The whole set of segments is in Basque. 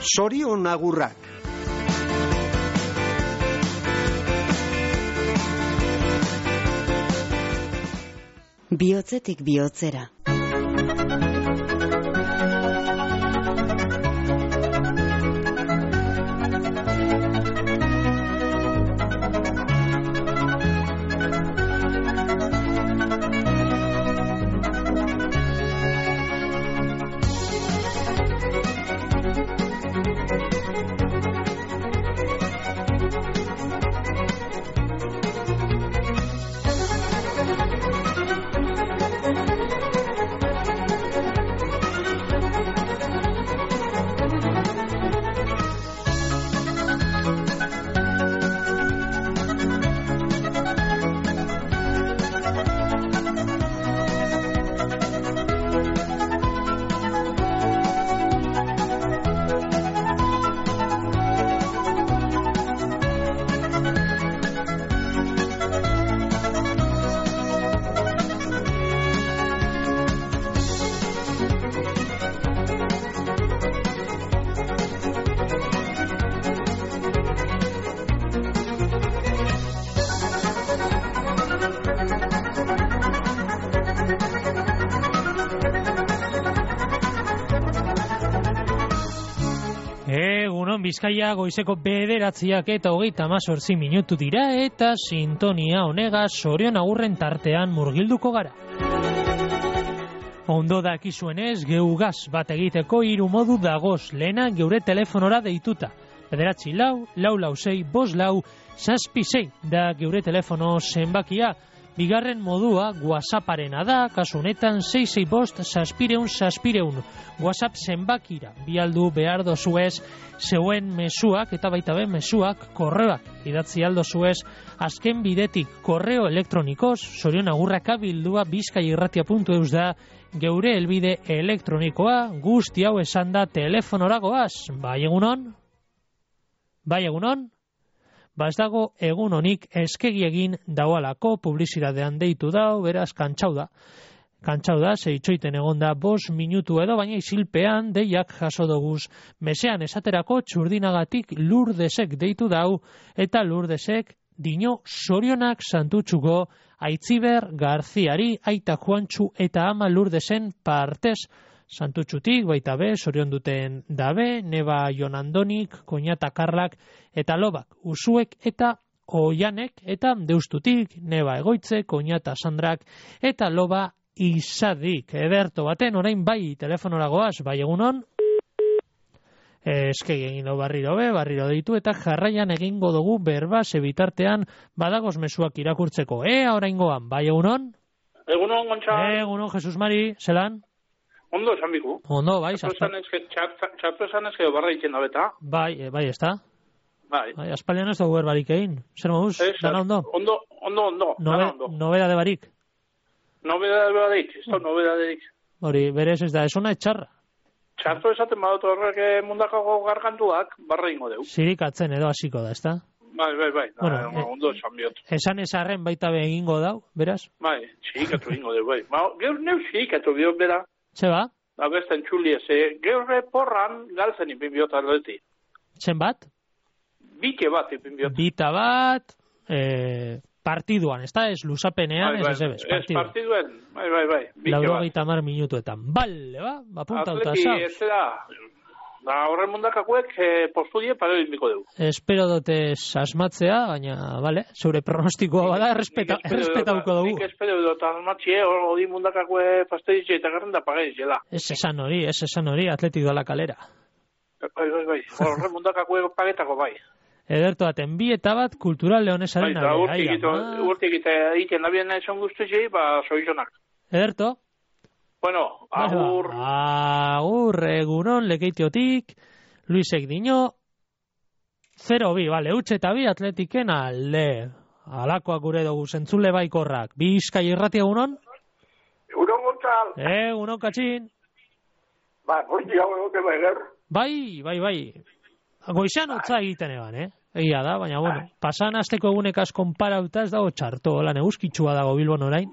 Zorion agurrak. Bihotzetik bihotzera. Bizkaia goizeko 9:38 minutu dira eta sintonia honega Zorion agurren tartean murgilduko gara. Ondo dakizuenez, geugaz bat egiteko 3 modu dagoz. Lehena geure telefonora deituta. 9446556 da geure telefono zenbakia. Bigarren modua WhatsApparena da, kasu honetan 665-600-600 WhatsApp zenbakira. Bialdu behar dozuez zeuen mezuak eta baita be mezuak korreoak. Idatzi aldo zuez azken bidetik korreo elektronikoz, zorionagurrakabildua bizkaiirratia.eus da geure helbide elektronikoa. Guzti hau esan da telefonoragoaz. Bai egunon? Bai egunon? Ba ez dago egun honik eskegi egin daualako, publizitatean deitu dau, beraz kantxau da, zeitxoiten egon da 5 minutu edo, baina isilpean deiak jaso doguz. Mesean esaterako Txurdinagatik Lurdesek deitu dau, eta Lurdesek dino zorionak santutxuko Aitziber Garziari, aita Juantxu eta ama Lurdesen partez santutxutik, baita be, zorion duten dabe, neba Jonandonik, koñata Karlak, eta lobak, usuek eta oianek, eta deustutik, neba Egoitze, koñata Sandrak, eta loba Izadik. Ederto baten, orain bai telefonoragoaz, bai egunon, eskegi egin do barriro deitu, eta jarraian egingo dugu berba bitartean badagoz mezuak irakurtzeko. Oraingoan, bai egunon? Egunon, Gontxa. Egunon, Jesus Mari, zelan? Ondo, esan biku. Ondo, bai, txartu esan ez barra itzen da beta. Bai, ez da? Bai. Aspaldian ez dugu berbarik egin. Zer moduz, dana ondo? Ondo. Nobedade barik? Nobedade barik, ez da nobedaderik. Hori, berez ez da, ez ona etxarra. Txartu esaten badut horrek mundakako gargantuak barra ingo deu. Zirikatzen edo hasiko da, ez da? Bai. Bueno, ondo esan bihot. Esan ezarren baita be egingo dau, beraz? Bai, zirikatu egingo deu, bai. Geur neu zirikatu bihot bera. Zeba? Abesten txuli ez, geurre porran galtzen ipin bihot aldeti. Zen bat? Bite bat ipin bihot. Bita bat, partiduan, ez da? Ez luzapenean, ez partiduen. Bai. 90 minutuetan. Bale, ba, puntauta zau. Atleti ez da, horren mundakakuek postudie pareo inbiko dugu. Espero dute asmatzea, baina, bale, zure pronostikoa bada, errespetauko dugu. Nik espero dut asmatzie, hori mundakakue pasteditxe eta garren da pagaizela. Ez esan hori, Atletik dola kalera. Bai, horren mundakakue pagetako bai. Ederto baten, 2 eta bat kultural leonesaren nabe. Urtik egiten nabien esan guztu zei, soizonak. Ederto? Bueno, agur. Agur, egunon, lekeitiotik, Luisek dino, 0-2, bale, utxe eta 2 Atletiken alde. Alakoak gure dugu, zentzule baikorrak. Bizkai irratia egunon? Egunon, Gontzal. Egunon, Katxin. Ba, goiti hau egote baiger. Bai. Goizan utza egiten eban, Egia da, baina, bueno, pasan azteko egunek askon parauta ez dago txarto, lan euskitsua dago Bilbon orain.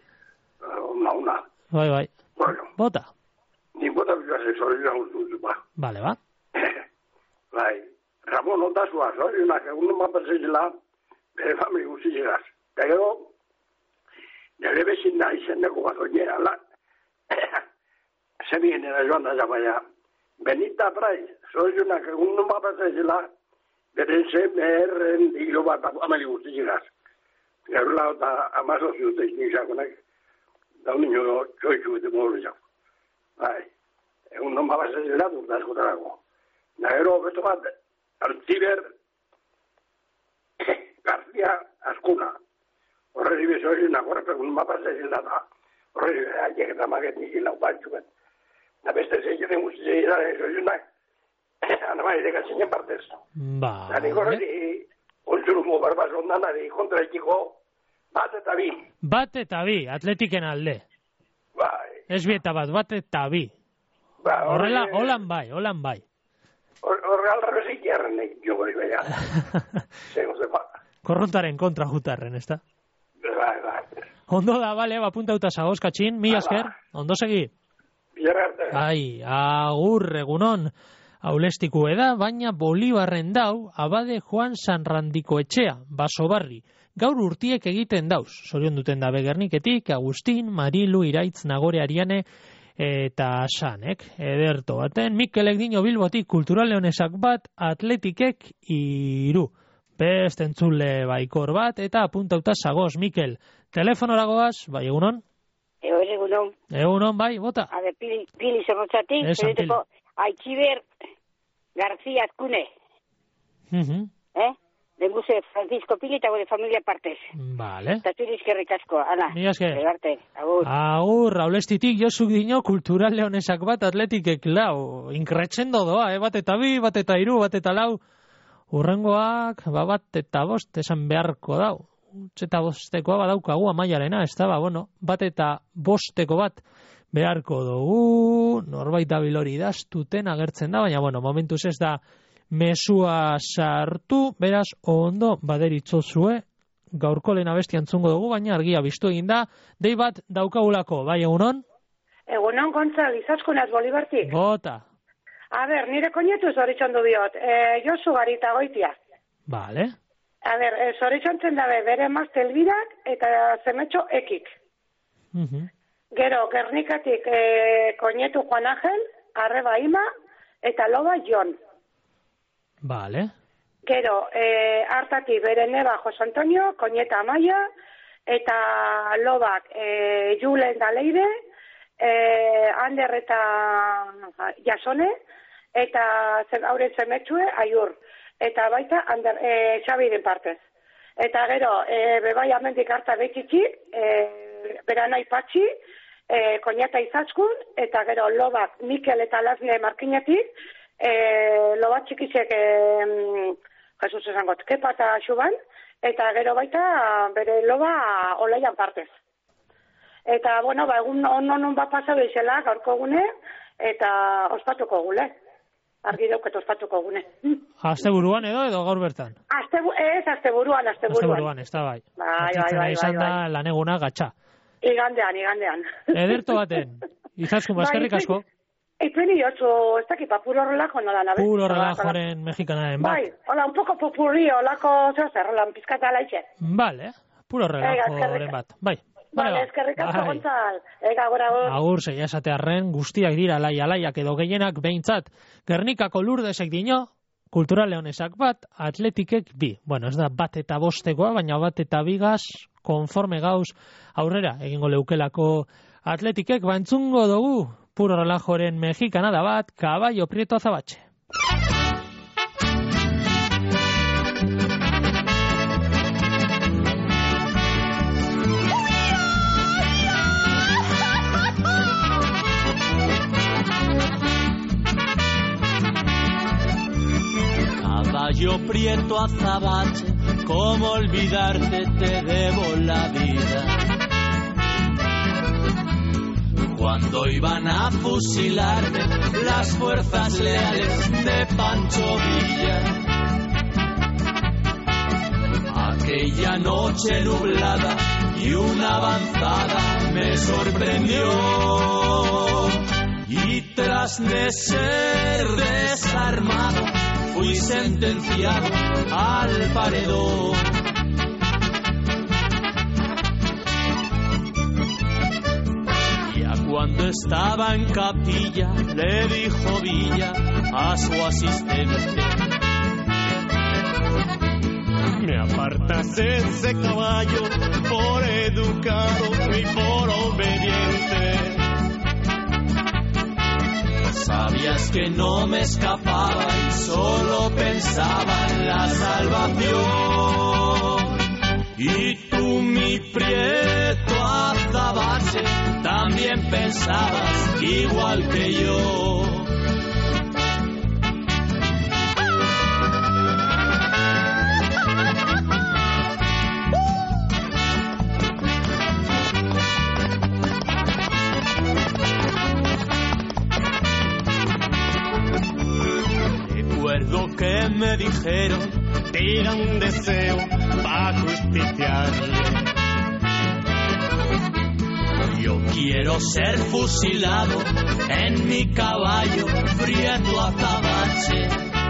Una. Bai. Bueno. Bota. Ni bota bizase, zori da guztu, ba. Vale, ba. ondazua, zorionak, egun mapatzezela, bere famili guztiegaz. Eta gero, nire bezin da izendeko bat oinera, zemigenera joan da baina, Benita Prai, zorionak, egun mapatzezela, bere zemerren hilo bat famili guztiegaz. Gero lau eta amazo ziute iznizakonek, da un niño txoitxu eta moro jau. Bai, egun mapatzezela dut askotarako. Gero, beto bat, Artziber García Azkuna. Horreri bezori nakorrek egun mapatzezela da. Horreri bezori eta maget nizik lau batxuet. Da beste zeiren guztiak da, esoiunak, anamai dekatzen partez. Ba, da nik horreri, ontzurumo barbazondan, ari kontra ekiko, bat eta bi. Bat eta bi, atletiken alde. Bai. Ez bieta bat eta bi. Ba, Horrela, holan bai. Horre alrebezik jarrenek, jo gori beha. Zego zepa. Korrontaren kontra jutarren, ez da? Bai. Ondo da, bale, apuntauta zagoz, Katxin, mila esker, ondo segi. Biarra arte. Ai, agur egunon, aulestiku eda, baina Bolibarren dau, abade Juan Sanrandiko etxea, Basobarri. Gaur urtiek egiten dauz, zorion duten da Begerniketik, Agustin, Marilu, Iraitz, Nagore, Ariane, eta Sanek, ederto baten, Mikelek dino Bilbotik kultural leonesak bat, atletikek 3. Best entzule baikor bat, eta apuntauta zagoz, Mikel. Telefonoragoaz, bai, egunon? Egunon. Egunon, bai, bota. A ver, Pili Zorrotzatik, Esan, Pili. Aichiber García Azkune. Denguse Francisco Pili eta gure familia partez. Vale. Eta turizkerrik asko, ana. Mila esker. Egarte, agur. Agur, aulestitik josuk dino kultural leonesak bat atletikek lau. Inkretzen doa, bat eta bi, bat eta 3, bat eta 4. Urrengoak, bat eta 5 esan beharko dau. Eta 5tekoa badaukagu amaiarena, ez da, bat eta 5teko bat beharko dugu, norbait dabilori idaztuten agertzen da, baina, momentuz ez da mesua sartu, beraz, ondo baderitzozue, gaurko lehen abesti antzungo dugu, baina argia biztu egin da, dei bat daukagulako, bai, egunon? Egunon, Gontzal, izaskunaz Bolibartik. Bota. A ber, nire koñetu zoritxondu biot, Josu Garita Goitia. Vale. A ber, zoritxontzen dabe bere mazte Elbirak eta zemetxo Ekik. Gero, Gernikatik koñetu Juan Ángel, Arreba Ima eta Loba Jon. Vale. Gero, hartatik bere neba Jose Antonio, koñeta Amaia, eta Lobak Julen Daleire, Ander eta Jasone, eta hauren zemetxue Aiur. Eta baita Xabiren partez. Eta gero, bebai amendik harta betxitxi, beranai patxi, koñata Izaskun, eta gero Lobak Mikel eta Lasne Markinetik, Lobat txikizek Jesus esangot, Kepa eta Xuban, eta gero baita bere Loba Olaian partez. Eta, egun non bat pasau izela gaurko gune, eta ospatuko gule. Argi dauket ospatuko gune. Asteburuan edo gaur bertan? Asteburuan. Asteburuan, ez da bai. Bai. Izan da laneguna gatxa. Igandean. Ederto baten. Izaskun, baskerrik asko. Ipeni jotzu, ez dakipa, puro relajo nola nabe. Puro relajoren mexikanaren bat. Bai, hola, un poco popurri, holako zer, hola, un pizkata laixe. Vale, puro relajoren bat. Bai. Vale, eskerrik asko Gontzal. Agur. Agur, zeia esatearren, guztiak dira alaiak edo gehienak behintzat. Gernikako Lurdesek dino, kultural leonesak bat, atletikek 2. Ez da bat eta 5tekoa, baina bat eta 2 konforme gauz aurrera egingo leukelako atletikek, entzungo dugu puro relajoren mexikana da bat, Caballo Prieto Azabatxe. Caballo Prieto Azabatxe, ¿cómo olvidarte? Te debo la vida. Cuando iban a fusilarme las fuerzas leales de Pancho Villa, aquella noche nublada y una avanzada me sorprendió, y tras de ser desarmado fui sentenciado al paredón. Ya cuando estaba en capilla, le dijo Villa a su asistente: me apartas ese caballo por educado y por obediente. Sabías que no me escapaba y solo pensaba en la salvación. Y tú, mi prieto azabache, también pensabas igual que yo. Recuerdo que me dijeron: pida un deseo para justiciarle. Yo quiero ser fusilado en mi caballo prieto azabache.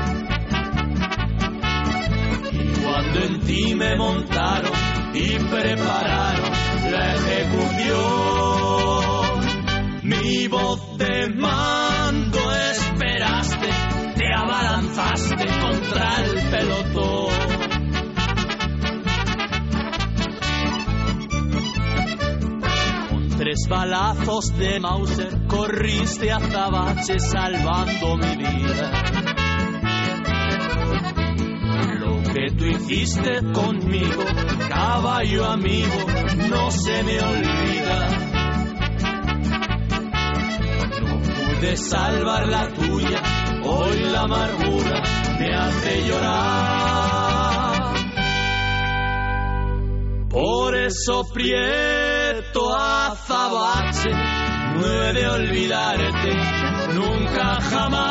Y cuando en ti me montaron y prepararon la ejecución, mi voz de mando esperaste, te abalanzaste contra el pelotón. Con 3 balazos de Mauser corriste a azabache salvando mi vida. Lo que tú hiciste conmigo, caballo amigo, no se me olvida. No pude salvar la tuya, hoy la amargura me hace llorar. Por eso, prieto azabache, no he de olvidarte nunca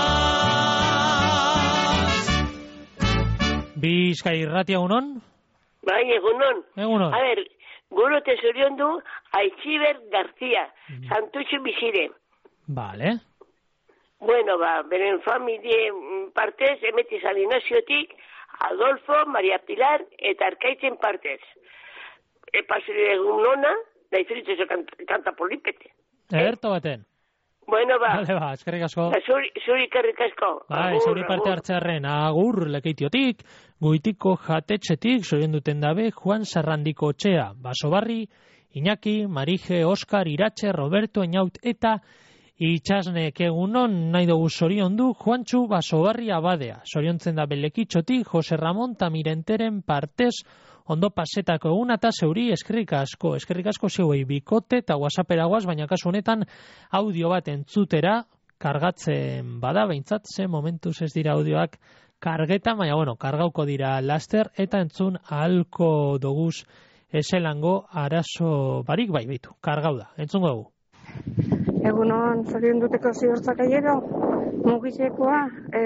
jamás. Bizkai Irratia, egunon? Bai, egunon. Egunon. A ver, guro tesoriondu Aichiber García, Santutxu bizire. Vale. Bueno, beren familie partez, emeti San Ignaziotik, Adolfo, Maria Pilar, eta Arkaitzen partez. Pasire egun nona, nahi zuritzeko kanta polipete. Ederto baten. Bueno, Vale, eskerrik asko. Zuri kerrik asko. Bai, zuri parte hartzearen, agur lekeitiotik, Goitiko jatetxetik, zorien duten dabe, Juan Sarrandiko Txea, Basobarri, Iñaki, Marije, Oskar, Iratxe, Roberto, Eñaut eta Itxasnek. Egunon nahi dugu zorion du Juantxu Basobarri Abadea. Zoriontzen da Belekitxotik, Jose Ramon Tamirenteren partez, ondo pasetako eguna eta zeuri eskerrik asko zeuei bikote eta WhatsAppera guaz, baina kasu honetan audio bat entzutera kargatzen bada, behintzat ze momentuz ez dira audioak kargetan, baina bueno, kargauko dira laster eta entzun ahalko doguz eselango arazo barik bai baitu, kargau da, entzungo dugu. Egunon, zorion duteko ziortzak aiero, mugizekoa,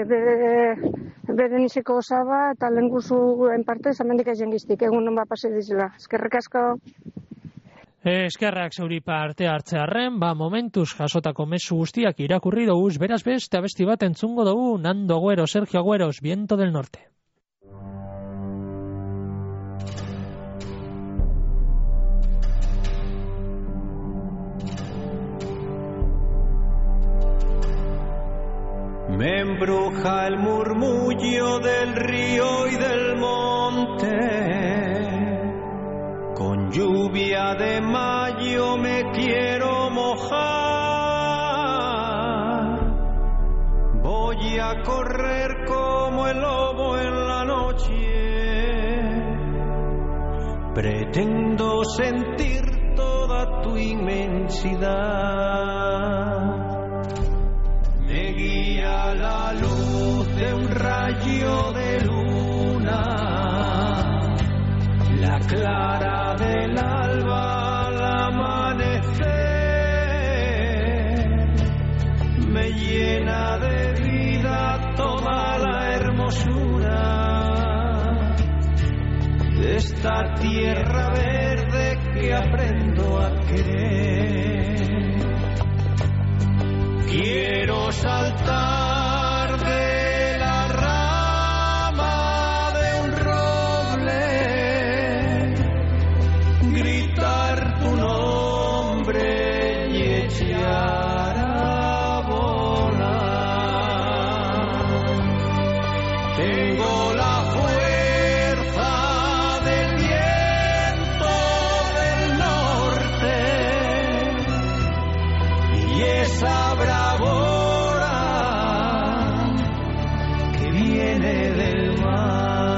beren izeko osaba eta lenguzuen partez, amendik aizengiztik, egunon bat pase dizela. Eskerrik asko. Eskerrak zeuri parte hartzearren, momentuz jasotako mezu guztiak irakurri doguz, beraz beste abesti bat entzungo dugu, Nando Agüero, Sergio Agüeros, Viento del Norte. Me embruja el murmullo del río y del monte, con lluvia de mayo me quiero mojar, voy a correr como el lobo en la noche, pretendo sentir toda tu inmensidad. Me guía la luz de un rayo de luna, la clara del alba al amanecer, me llena de vida toda la hermosura de esta tierra verde que aprendo a querer. Quiero saltar de la Tengo la fuerza del viento del norte y esa bravura que viene del mar.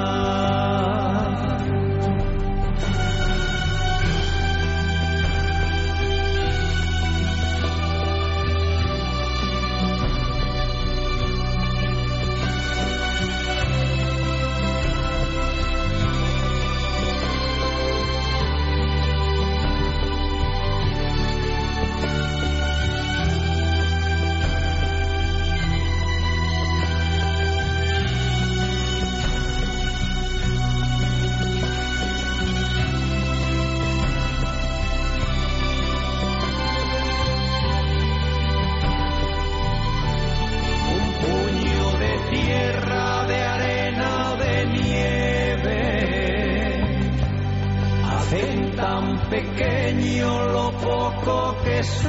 Pequeño lo poco que soy,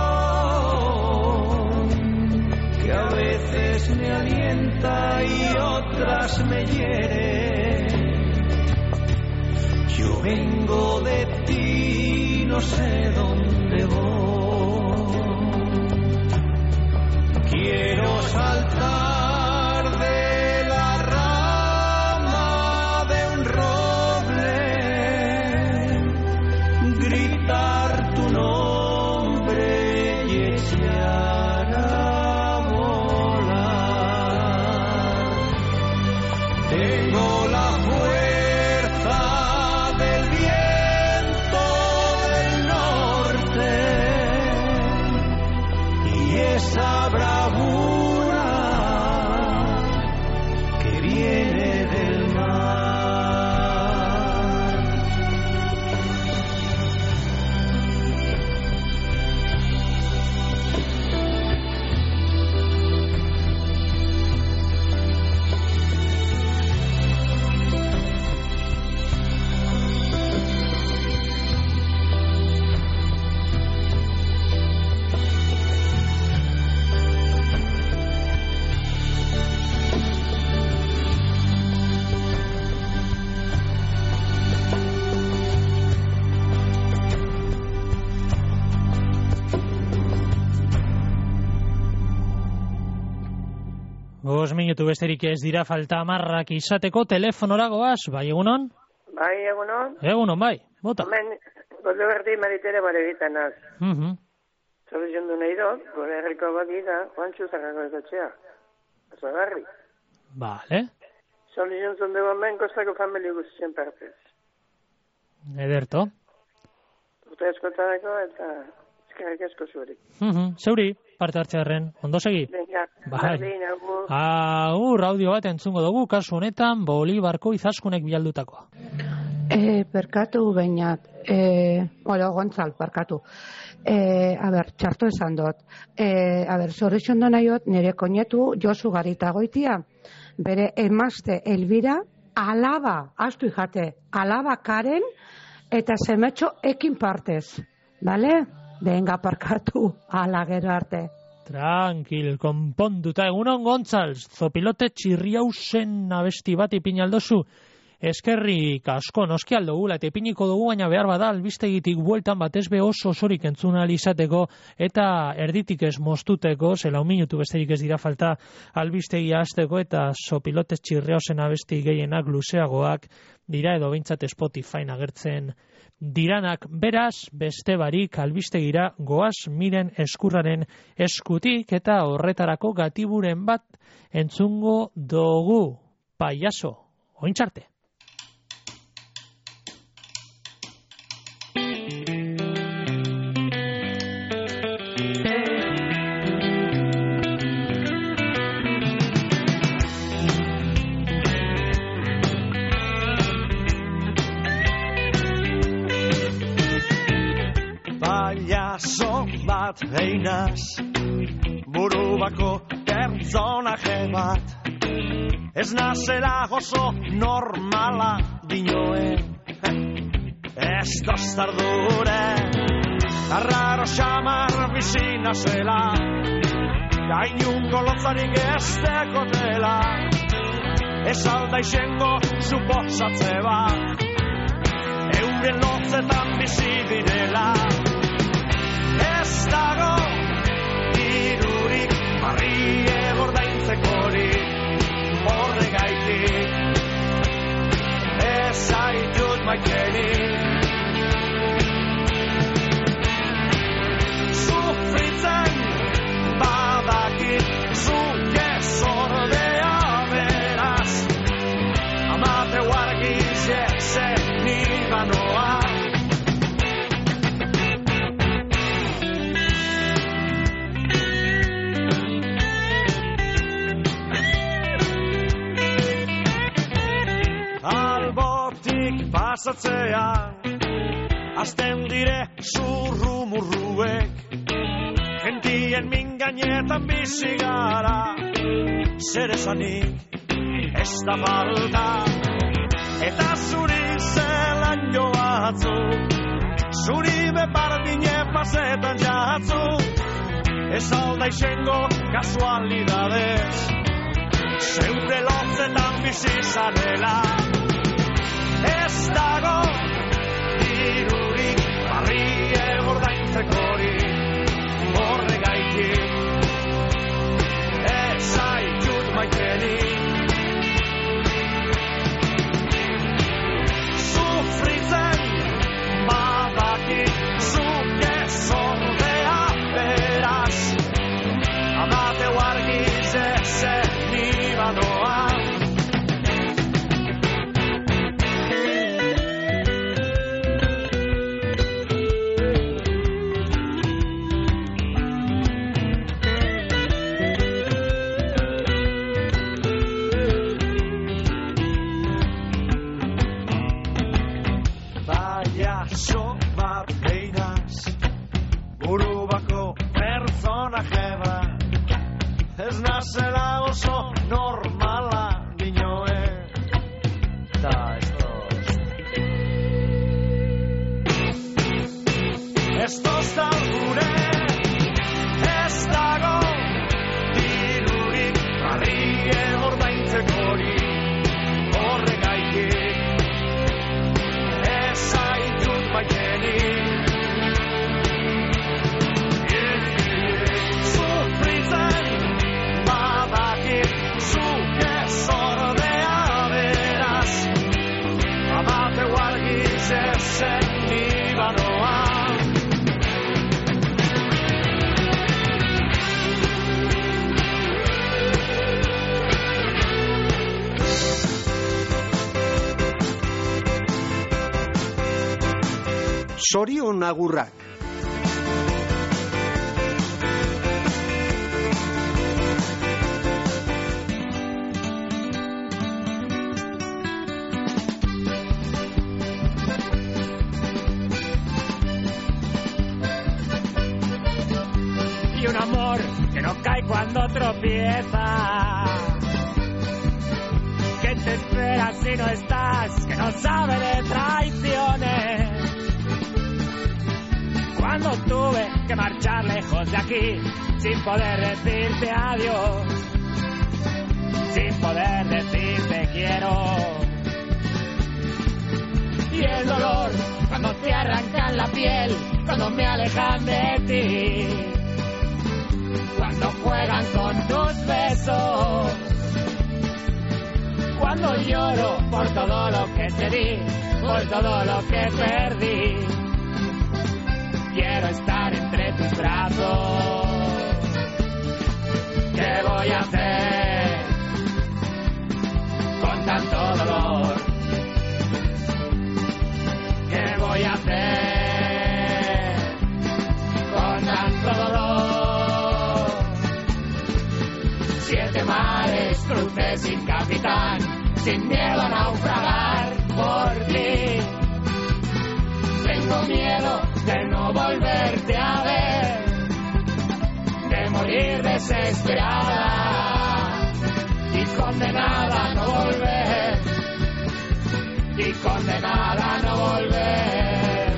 que a veces me alienta y otras me hiere. Yo vengo de ti, no sé dónde voy. Quiero saltar de la rama de un roble, gritar tu nombre y echar a volar. Tengo la fuerza del viento del norte y esa bravura que viene del mar. Minutu besterik ez dira falta marrak izateko telefonora goaz, bai egunon? Bai egunon? Egunon, bai, bota. Hemen, gode berdi maritere bare egiten az. Soluzion du nahi dut, gure herriko bat gira, Juantxu zarrako ezatxea. Zagarri. Vale. Soluzion zonde hemen kostako familia guztien partez. Ederto. Urte eskotarako eta eskerrik asko zuerik. Zeuri, parte hartzearen, ondo segi? Venga, bai. berdin, agur. Agur, audio bat entzungo dugu, kasu honetan, Bolibarko Izaskunek bialdutakoa. Perkatu bainat, Gontzal, perkatu. Txarto esan dut. Zorixon do nahiot, nire konietu Josu Garita goitia, bere emazte Elbira, alaba, astu jate, alaba Karen, eta semetxo ekin partez. Bale? Venga, parkatu, ala gero arte. Tranquil, konponduta. Egunon, Gontzals, zopilote txirriausen abesti bat ipinaldozu. Eskerrik asko, noski aldogula, eta ipiniko dugu, baina behar bada, albistegitik bueltan batez be oso osorik entzun alizateko, eta erditik ez moztuteko, zela un minutu besterik ez dira falta albistegia hasteko, eta zopilote txirriausen abesti gehienak luzeagoak dira, edo behintzat Spotifyn agertzen diranak. Beraz, beste barik albistegira goaz Miren Eskurraren eskutik, eta horretarako gatiburen bat entzungo dugu. Paiazo, ointxarte. Paiazo bat einaz, buru bako pertsonaje bat, ez nazela oso normala dinoen, ez dostardure, arraro xamar bizina zela, gainunko lotzarik ez dekotela, ez alda izango suposatze bat, euren lotzetan bizi direla. Ez dago dirurik barrie gordaintzekorik, horregaitik ez zaitut maiterik. Sufritzen badakit zuk ez ordea beraz, amateu argiz esen nibanoa. Albotik pasatzean azten dire zurrumurruek, gentien mingainetan bizi gara, zer esanik ez da falta. Eta zuri zelan joatzu, zuri bepardine pasetan jatzu, ez alda izango kasualidadez, zeure lotzetan bizi zarela. Ez dago dirurik barrie gordaintzekorik, horregaitik ez zaitut maiterik. Sufritzen badakit zuk ez ordea beraz, amateu argiz ezen nibanoa. Ez nazela oso normala dinoe, da estos da gure, ez dago dirurik barrie gordaintzekorik, horregaitik ez zaitut maiterik. Zorion agurrak. Y un amor que no cae cuando tropieza, que te espera si no estás, que no sabe de traiciones. Cuando tuve que marchar lejos de aquí, sin poder decirte adiós, sin poder decirte quiero. Y el dolor, cuando te arrancan la piel, cuando me alejan de ti, cuando juegan con tus besos, cuando lloro por todo lo que te di, por todo lo que perdí. Quiero estar entre tus brazos. ¿Qué voy a hacer con tanto dolor? ¿Qué voy a hacer con tanto dolor? 7 mares crucé sin capitán, sin miedo a naufragar por ti. Tengo miedo de no volverte a ver, de morir desesperada y condenada a no volver, y condenada a no volver.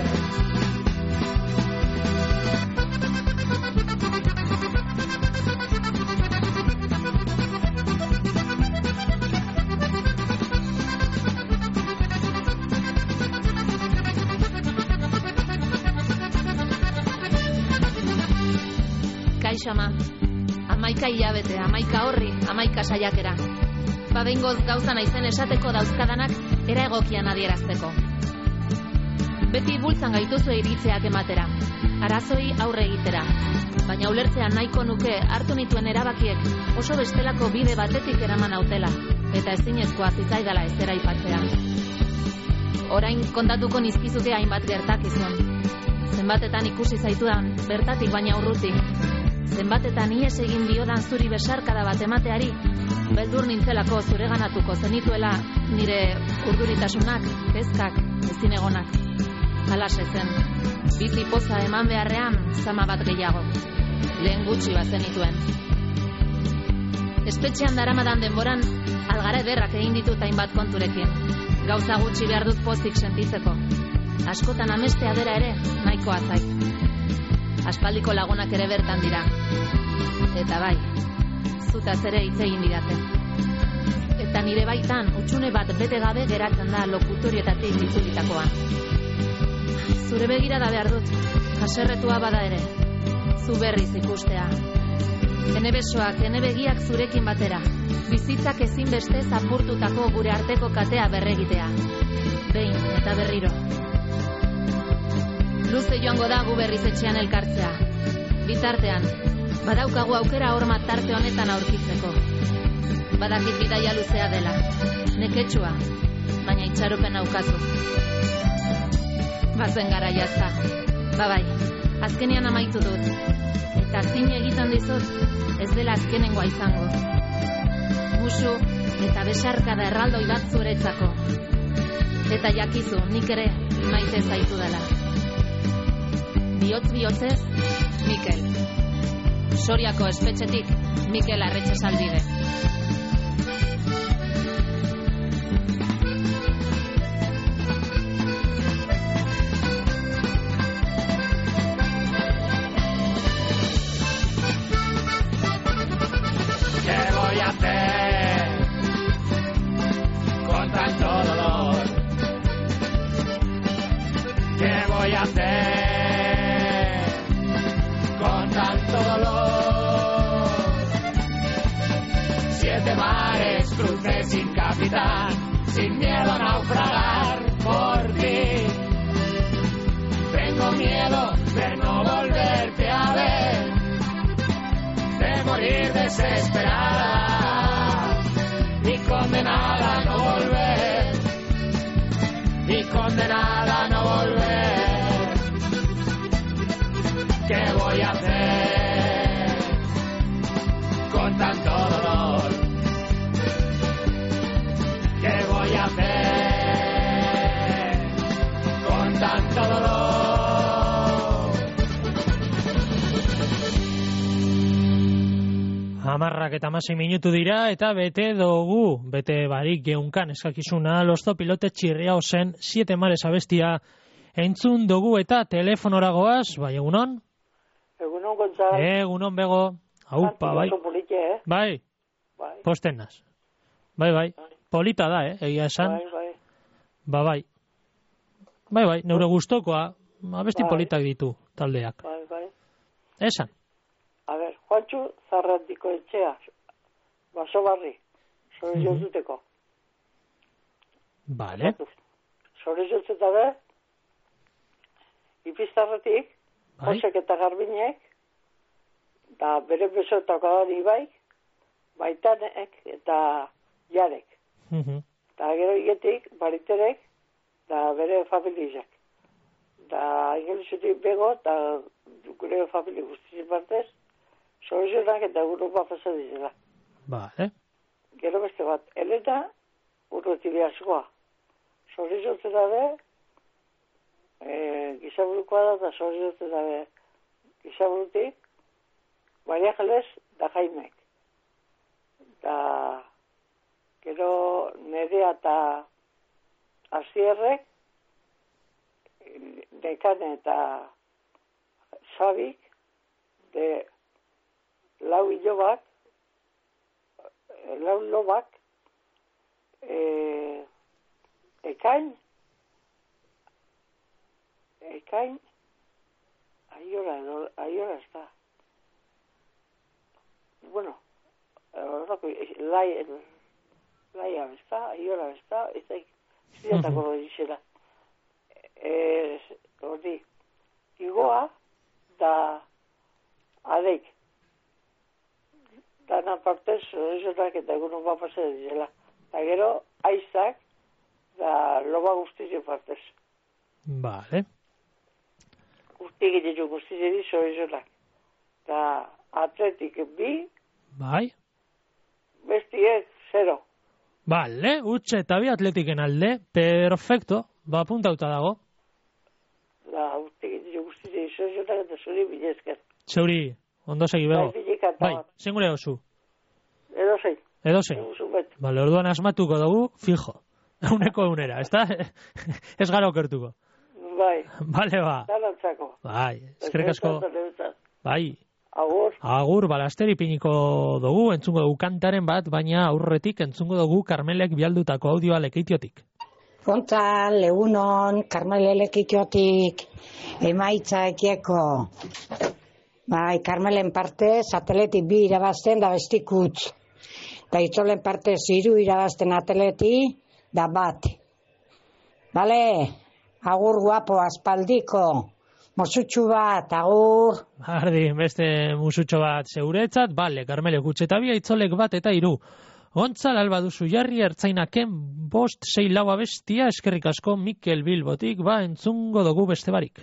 xama. 11 hilabete, 11 horri, 11 saiakera. Behingoz gauza naizen esateko dauzkadanak era egokian adierazteko. Beti bultzan gaituzu iritzeak ematera, arazoi aurre egitera, baina ulertzean nahiko nuke hartu nituen erabakiek oso bestelako bide batetik eraman nautela, eta ezinezkoa zitzaidala ezera aipatzea. Orain kontatuko nizkizuke hainbat gertakizun. Zenbatetan ikusi zaitudan, bertatik baina urruti. Zenbatetan ihes egin diodan zuri besarkada bat emateari, beldur nintzelako zureganatuko zenituela nire urduritasunak, kezkak, ezinegonak. Halaxe zen, bizi poza eman beharrean zama bat gehiago. Lehen gutxi bat zenituen. Espetxean daramadan denboran, algara ederrak egin ditut hainbat konturekin. Gauza gutxi behar dut pozik sentitzeko. Askotan amestea bera ere, nahikoa zait. Aspaldiko lagunak ere bertan dira. Eta bai, zutaz ere hitz egin didate. Eta nire baitan, utxune bat bete gabe geratzen da lokutorietatik itzulitakoa. Zure begirada behar dut, haserretua bada ere. Zu berriz ikustea. Ene besoak, ene begiak zurekin batera. Bizitzak ezinbeste zapurtutako gure arteko katea berregitea. Behin eta berriro. Luze joango da gu berriz etxean elkartzea. Bitartean, badaukagu aukera horma tarte honetan aurkitzeko. Badakit bidaia luzea dela. Neketsua, baina itxaropen aukazu. Bazen gara jazta. Bai, azkenean amaitu dut. Eta zine egiten dizut, ez dela azkenengoa izango. Musu eta besarkada erraldoi bat zuretzako. Eta jakizu, nik ere maite zaitu dela. Bihotz-bihotzez, Mikel. Soriako espetxetik, Mikel Arretxesalbide. ¿Qué voy a hacer con tanto dolor? ¿Qué voy a hacer con tanto dolor? 7 mares crucé sin capitán, sin miedo a naufragar por ti. Tengo miedo de no volverte a ver, de morir desesperada y condenada a no volver, y condenada a no volver. ¿Qué voy a hacer con tanto dolor? ¿Qué voy a hacer con tanto dolor? Amarrak eta 16 minutu dira eta bete dugu, bete barik geunkan eskakizuna, Losto Pilote txirria ozen 7 mares abestia entzun dugu eta telefonora goaz, bai egunon? Egunon, Gonzal. Egunon, bego. Aupa, bai. Bai, posten naz. Bai. Polita da, egia esan. Bai. Bai, neure gustokoa, abesti politak ditu taldeak. Bai. Esan. A ber, Juantxu Zarratiko etxea, baso barri, sore jozuteko. Vale. Sore jozuta da, ipiztarretik, Josek eta Garbinek, da bere besotako da Ibai, Baitanek eta Jarek. Da gero hietik, Bariterek, da bere familizak. Da ingelizutik bego, da gure familia guztiz partez, Solucionak eta Europa pasa dizela. Vale. Gero beste bat, Elena urrutiliaskoa. Soluziotzen dabe, gizaburukoa da, eta soluziotzen dabe gizaburutik, Maria Ángeles da Jaimek. Da, gero Nerea eta Azierrek, Dekane eta Xabik, de lau ilobak, lau lobak, ekain, aiora ez da. bueno, laia besta, aiora besta, ez da, zidatako dizela. Hori, igoa, da, adek. Dana partez, horrezonak eta egunon bapasea dizela. Eta gero, aizak, da, loba guztizio partez. Vale. Guztizio dizo horrezonak. Da, atletik bi. Bai. Bestiek, 0. Vale, utxe eta bi atletiken alde. Perfecto. Ba, puntauta dago. Da, guztizio horrezonak eta zuri bilezker. Zeuri, ondo segi bego. Bai, zengure osu? Edozei. Vale, orduan asmatuko dugu, fijo. Euneko eunera, ez da? Ez gara okertuko. Bai. Vale, ba. Zalantzako. Bai, eskerrik asko. Bai. Agur. Agur, balaster ipiniko dugu, entzungo dugu kantaren bat, baina aurretik entzungo dugu Karmelek bialdutako audioa Lekeitiotik. Kontzal, egunon, Karmele Lekeitiotik, emaitza ekieko. Bai, Karmelen partez, atletik 2 irabazten da bestikutz. Da itzolen partez 3 irabazten atleti, da 1. Bale, agur guapo, aspaldiko, musutxu bat, agur. Ardi, beste musutxo bat zeuretzat, bale, Karmele gutxetabia itzolek 1 eta 3. Gontzal alba duzu jarri ertzainaken 5-6 lau abestia, eskerrik asko Mikel Bilbotik, ba, entzungo dugu beste barik.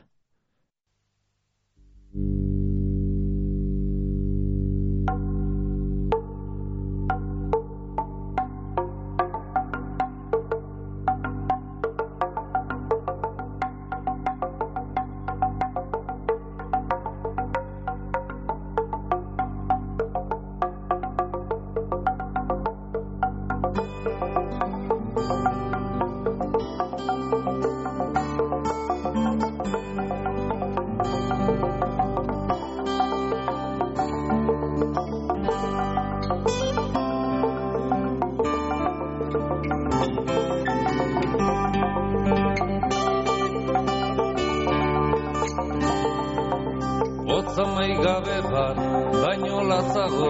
Gabe bat, baino latzago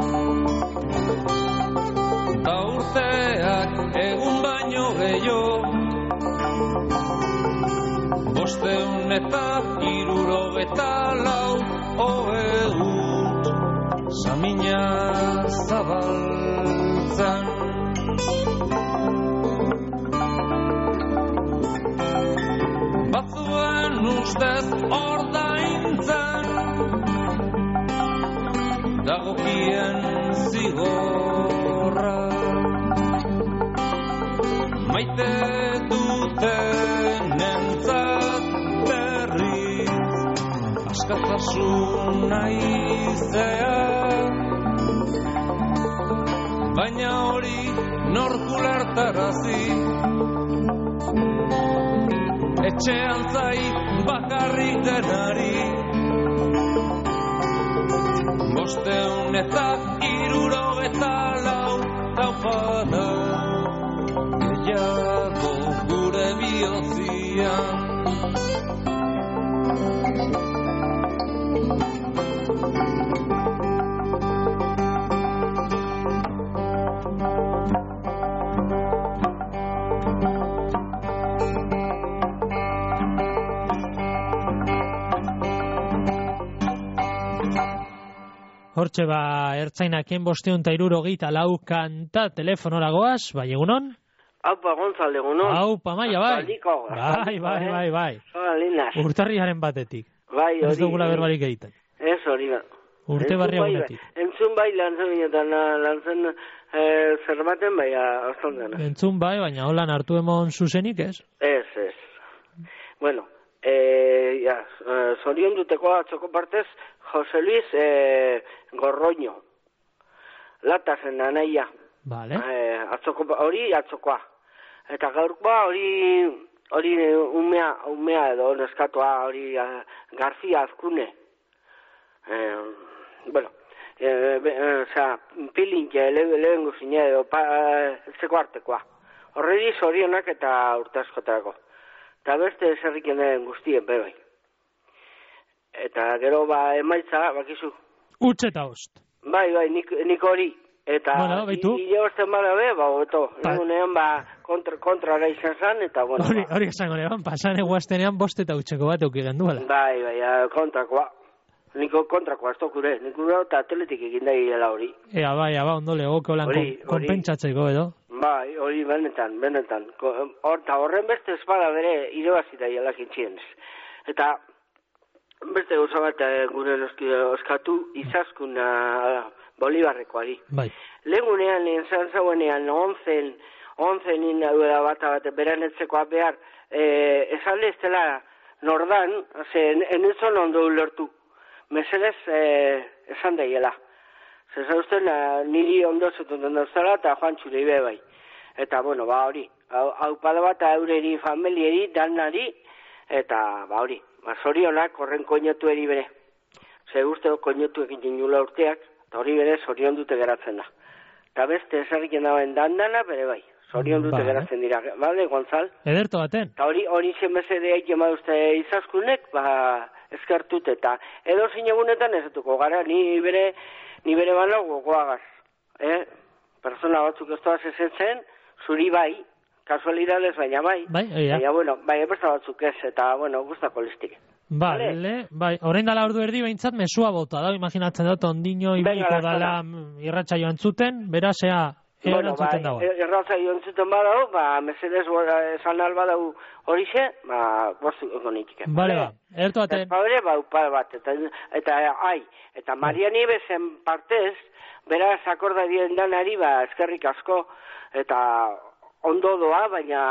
ta urteak egun baino gehiago 574 oegut samina zabaltzan batzuen ustez ordaintzan dagokien zigorra maite dutenentzat berriz askatasun naizea baina hori nork ulertarazi etxean zai bakarrik denari 574 taupana gehiago gure bihotzian Hortxe ba, ertzainaken 574 kanta telefonora goaz, bai egunon? Aupa Gonzal, egunon. Aupa Maia, bai. Bai. Urtarriaren batetik. Bai, hori. Ez dugula berbarik egiten. Ez hori, ba. Urte barria gunetik. Entzun bai lantzen binetan, lantzen zer baten bai, aztondena. Entzun bai, baina holan hartu emon zuzenik, ez? Ez. Bueno, zorion duteko atzoko partez, Jose Luis Gorroño. Latazen anaia. Vale. Hori atzokoa. Eta gaurkoa hori umea edo neskatoa hori García Azkune. Bueno, pilintxe lehen guzine edo zeko artekoa. Horredi zorionak eta urte askotarako. Eta beste zerriken den guztien bai. Eta gero emaitza, bakizu. Utxe eta host. Bai, nik hori. Eta hile osten bada be, egunean kontrara izan zan, eta bueno. Hori esango neban, pasan eguaztenean bost eta utxeko bat eukigen duela. Bai, kontrakoa. Niko kontrakoa, ez tokure. Nikure eta atletik egin da hila hori. Bai, ondo legoke holan konpentsatzeko edo. Bai, hori benetan. Horren beste espada bere irabazita hila kintzienz. Eta beste gauza bat gure oskatu izaskun Bolibarrekoari. Bai. Legunean, izan zauenean, onzen inauela bat beranetzeko behar, esalde ez dela nordan, enezon ondo ulertu. Mesedez, esan daiela. Zezausten, niri ondo zutun dauzela, eta joan txure ibe bai. Eta, bueno, hori. Haupada bat, eureri, familieri, danari, eta, hori. Zorionak, horren koinotu eri bere. Ze uste, koinotu egin nula urteak, eta hori bere zorion dute geratzen da. Eta beste esarriken dagoen dandana, bere bai. Zorion dute geratzen dira. Bale, Gonzal? Ederto baten. Eta hori zenbezede egin baduzte izaskunek, eskartut eta edo zinegunetan ez dutuko gara, ni bere bano gogoagaz. Persona batzuk ez toaz ezen, zuri bai, kasualidades baina bai. Baina, bueno, besta batzuk ez, eta, bueno, guztako listik. Bai, orain dala ordu erdi behintzat mesua bota da, imaginatzen dut ondino ibiliko dala irratxa joan zuten, beraz ea erantzuten dago. Irratxa joan zuten badau, mesedez esan alba dau horixe, bostu egonitik. Bale, ertu baten. Upade bat, eta Mariani bezen partez, beraz akorda dien danari, eskerrik asko, eta ondo doa, baina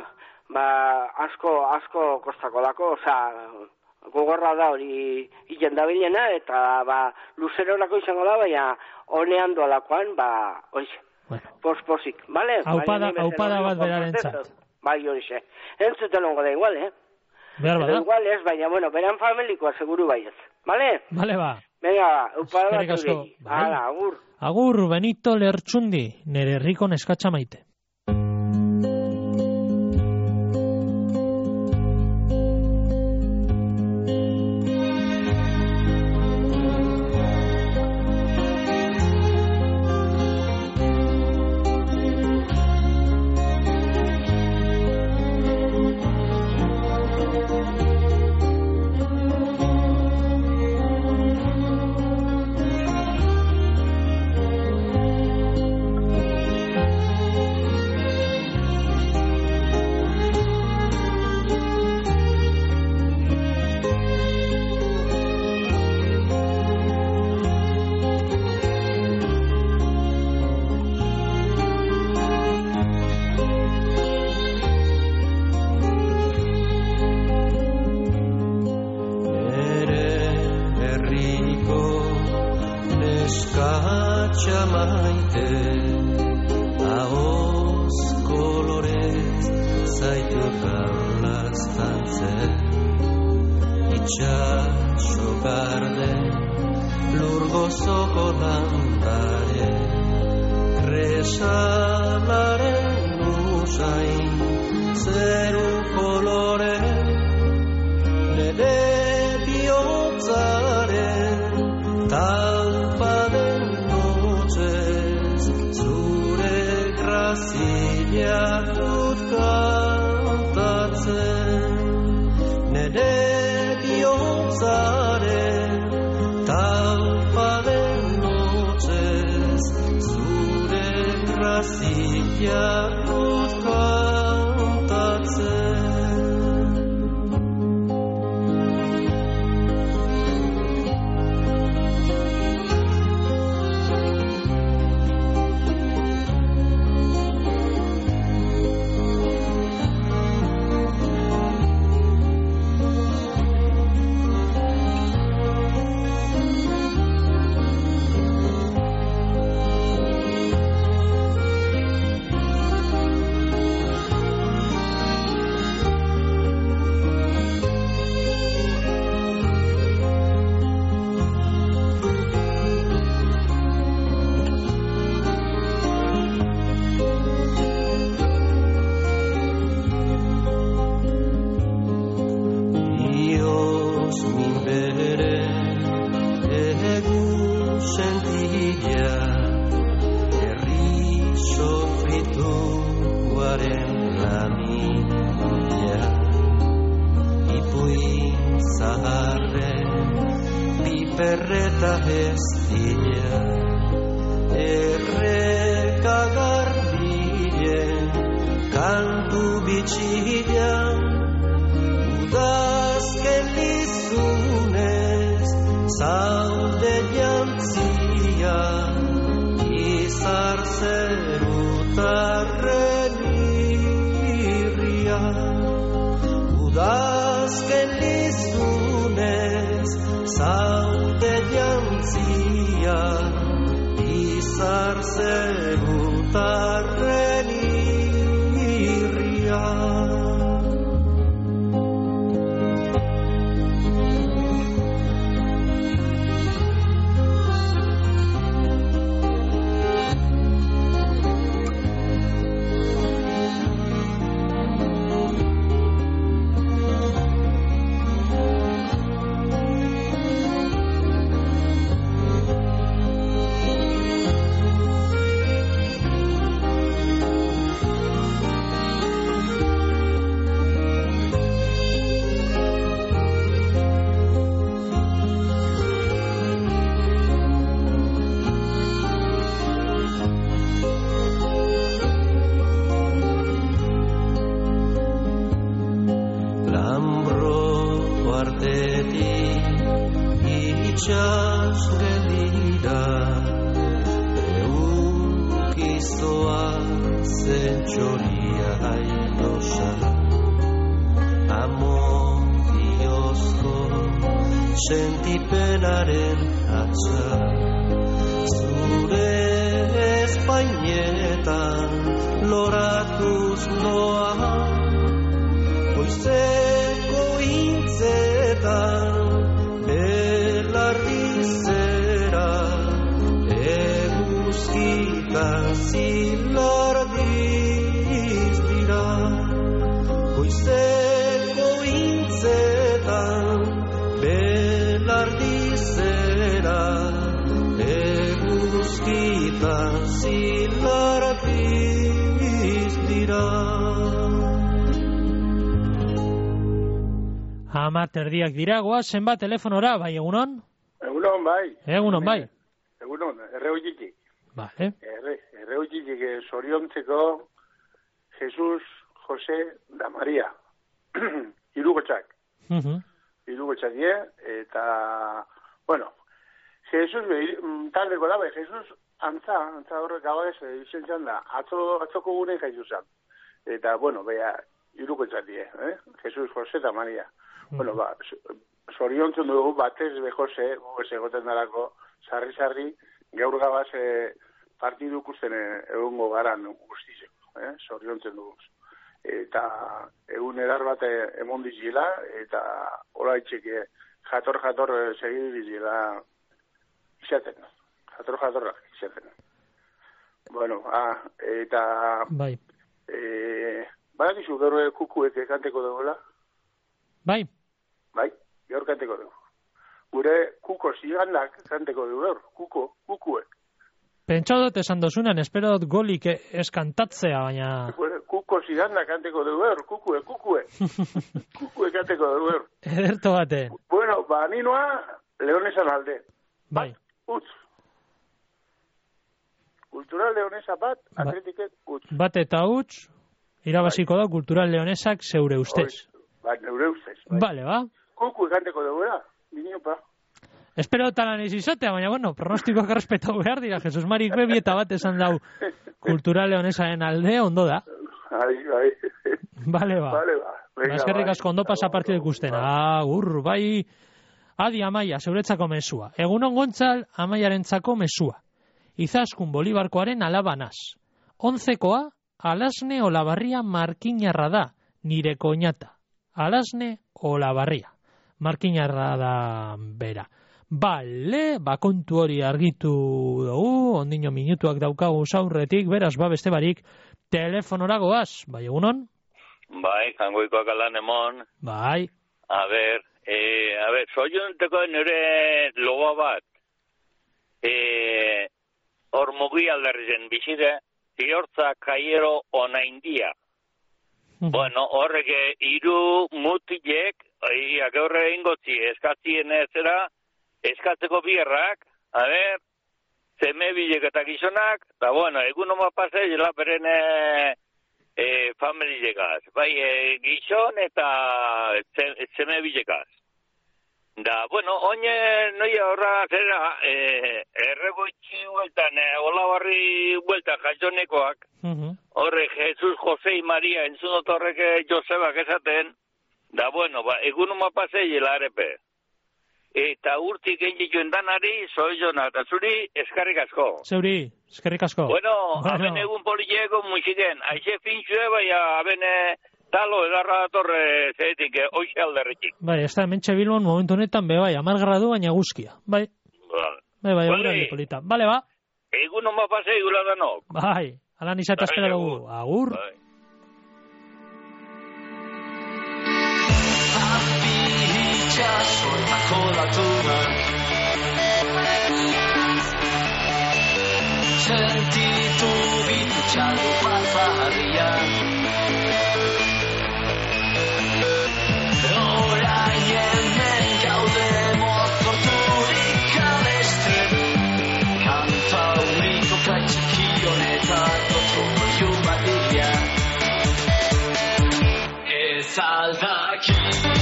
asko kostako dako, gogorra da hori hilen da bilena, eta luzerorako izango da, baina honean doalakoan, horixe, posposik, bale? Haupada bat berarentzat. Bai, horixe. Entzuten ongo da igual, Behar bada? Igual ez, baina, bueno, beran familikoa seguru bai ez, bale? Bale, Venga, haupada bat hori. Agur. Agur, Benito Lertxundi, nere herriko neskatxa maite. Ipuaren lamina Ipuin zaharren Piperreta ez dira Erreka garbien Kantu bitxian Udazken izunez Zaude jantzia Izar zerutarren irria Udazken izunez Zaude jantzia Izar zerutarren irria Itxas gelira Eunkizoa zentxoria ailosa Amodiozko sentipenaren atza Zure espainetan loratuz noa Goizeko intzetan Belardizera eguzkita zilardiz dira Goizeko intzetan belardizera eguzkita zilardiz dira Amaterdiak diragoa, zenbat telefonora, bai, egunon? Egunon, bai. Egunon, bai. Egunon, erreutxitik. Vale. Erreutxitik zoriontzeko Jesus, Jose, da Maria. Irugotxak. Irugotxak, eta, bueno, Jesus, taldeko da, Jesus, antza horrek abagez, izen da, atzoko gune Jesusan. Eta, bueno, beha, irugotxak, Jesus, Jose, da Maria. Bueno, zoriontzen dugu batez Jose, ez egoten darako, sarri, gaur gabaz partidu ikusten egungo garan guztizeko, zoriontzen dugu. Eta egun edar bat emon dizila, eta hola itxeke jator segidu dizila izaten. Jatorrak izaten. Bueno, eta... Bai. Badakizu gaur kukuek kanteko duguela? Bai, gaur kanteko dugu. Gure kuko zigandak kanteko dugu gaur, kukuek. Pentsa dut esan dozunan, espero dut golik eskantatzea, baina... Kuko zigandak kanteko dugu gaur, kukuek. Kukuek kanteko dugu gaur. Ederto baten. Bueno, ninoa leonesan alde. Bai. Utz. Kultural leonesa bat, atletiket utz. Bat eta utz, irabaziko da kultural leonesak zeure ustez. Neure ustez. Bale, ba? Kuku ikanteko dugu da, biniopa. Espero talan izatea, baina, bueno, pronostikoak respetau behar dira. Jesus Marik bebieta bat esan dau kultural leonesaren alde, ondo da. Bai. Bale, ba. Eskerrik asko ondo pasa partidu ikusten. Bai. Adi Amaia, zeuretzako mesua. Egunon Gontzal, Amaiarentzako mesua. Izaskun Bolibarkoaren alabanaz. 11koa, Alasne Olabarria Markinarra da, nire koñata. Alasne Olabarria. Markinarra da bera. Bale, kontu hori argitu dugu, ondino minutuak daukagu zaurretik, beraz, beste barik, telefonora goaz, bai egunon? Bai, kangoikoak alan emon. Bai. A ver, soionteko nire logoa bat, hor mugi aldarrizen bizide, ziortza kaiero onaindia. Bueno, horrek hiru mutilek, horre ingotzi, eskatzien zera, eskatzeko bierrak, zemebilek eta gizonak, eta bueno, egun oma pasei, jela beren familiekaz. Bai, gizon eta zemebilekaz. Da, bueno, oine noia horra zera, erregoitzi hueltan, olabarri hueltan jasonekoak, horre Jesus, Jose y Maria, entzunot horrek Josebak esaten, da, bueno, egun uma pasei arepe. Eta urtik egin danari, zoizona, eta zuri, eskarrik asko. Zeuri, eskarrik asko. Bueno, haben egun poliego musiken, aize fintzue, baina haben talo edarra datorre zeetik, hoxe alderretik. Bai, ez da, hementxe Bilbon momentu honetan, bai, 10 gradu, baina guzkia. Bai, aurra polita. Bale, ba. Egun oma pasei gula danok. Bai, alan izate espera dugu. Agur. Bai. Itxasortako datuak sentitu bitu txaldu bat baharrian orain hemen gaude mozorturik abeste kanta uriko kaitxiki honetako troko batia ez aldaki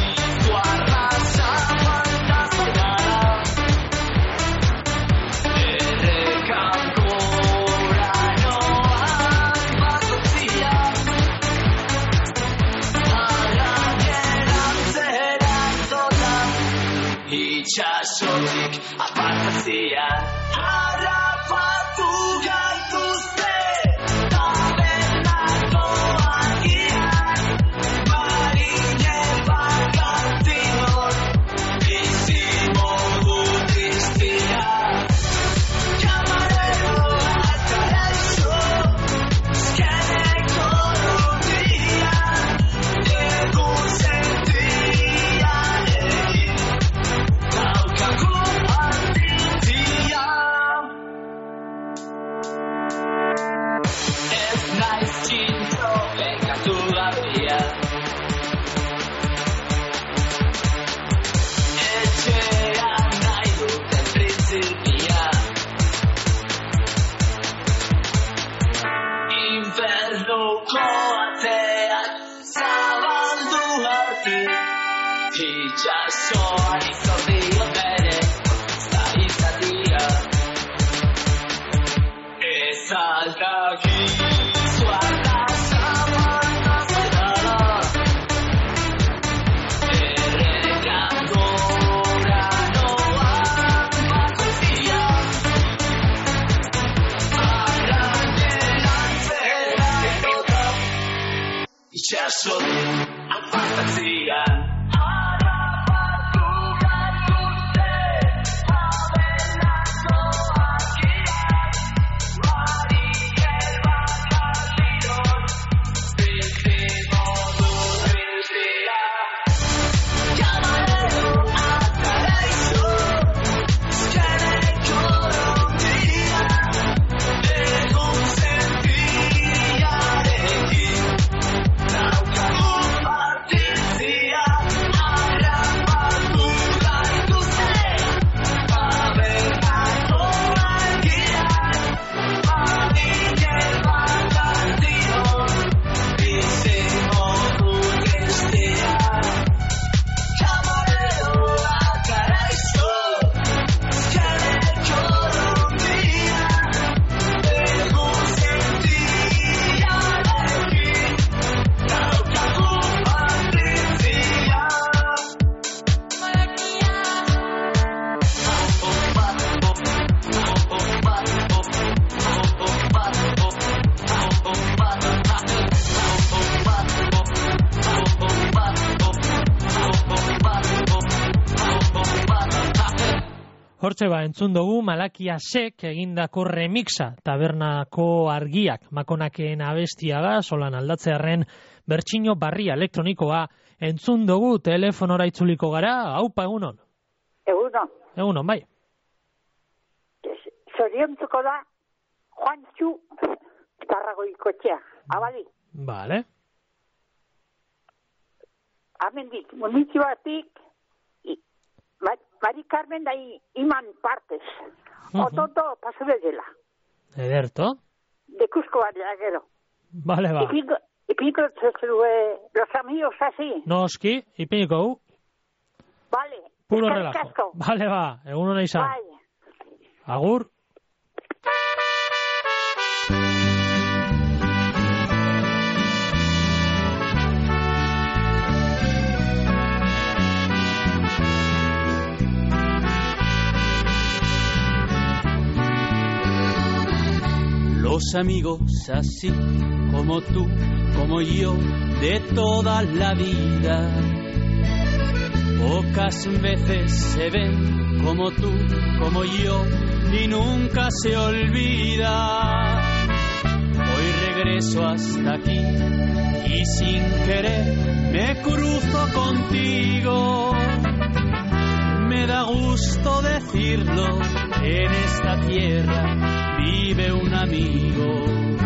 itxasotik apartazia harrapatu gaituzte tabenako argian marinen bakantinor bizi modu tristia kamarero ataraizo zkeneko rudia egun sentiarekin ez naiz txintro bekatu gabia etxera nahi duten printzipia infernuko ateak zabaldu arte itxasoan izordio bere zaizatia ez aldaki zuarda zabalda zedala errekan gora noak bakozia arraien antzera edota itxasotik apartazia Hortxe entzun dugu Malakia Sek egindako remixa tabernako argiak makonaken abestia da, solan aldatzearen bertsino barria elektronikoa entzun dugu telefonora itzuliko gara, haupa egunon. Egunon. Egunon, bai. Zoriontzuko da Juantxu Tarragoiko etxea, abali. Vale. Amendik, munizioatik, Mari Carmen da Iman Partes. Ototo pasure dela. Ederto. De Cusco baina gero. Vale, ba. Ipiniko zezue los amigos así. Noski, ipiniko. Vale. Puro relajo. Vale, ba. Egun hona izan. Bai. Agur. Los amigos así como tú, como yo, de toda la vida, pocas veces se ven como tú, como yo, y nunca se olvida. Hoy regreso hasta aquí y sin querer me cruzo contigo. Me da gusto decirlo, en esta tierra vive un amigo.